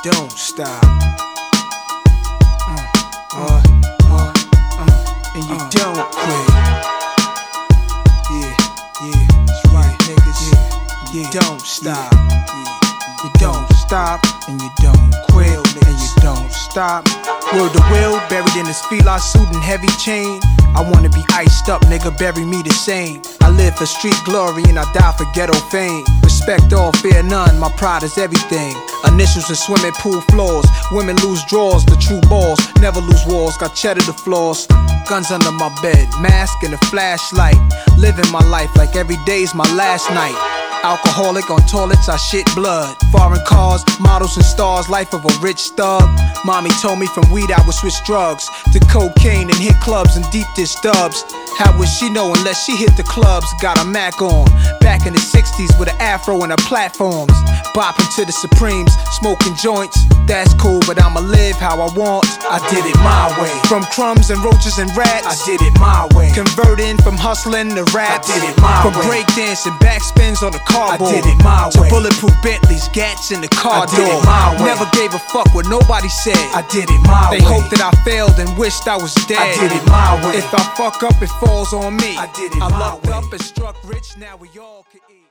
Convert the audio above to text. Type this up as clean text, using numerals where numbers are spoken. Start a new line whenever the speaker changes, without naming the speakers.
don't stop. And you don't quit. Yeah, that's right, niggas. Yeah, don't stop. You don't stop, and you don't quit, and you don't stop. Word to Will, buried in his fila suit and heavy chain. I wanna be iced up, nigga, bury me the same. I live for street glory and I die for ghetto fame. Respect all, fear none, my pride is everything. Initials in swimming pool floors. Women lose drawers, the true balls. Never lose walls, got cheddar to floors. Guns under my bed, mask and a flashlight. Living my life like every day's my last night. Alcoholic on toilets, I shit blood. Foreign cars, models and stars, life of a rich thug. Mommy told me from weed I would switch drugs to cocaine and hit clubs and deep dish dubs. How would she know unless she hit the clubs? Got a Mac on, back in the 60s with an afro and her platforms. Bopping to the Supremes, smoking joints. That's cool, but I'ma live how I want. I did it my way. From crumbs and roaches and rats, I did it my way. Converting from hustling to rap, I did it my way. From breakdancing, backspins on the cardboard, I did it my way. To bulletproof Bentleys, gats in the car door, I did it my way. Never gave a fuck what nobody said, I did it my way. They hoped that I failed and wished I was dead, I did it my way. If I fuck up, it falls on me. I did it my way. I lucked up and struck rich, now we all can eat.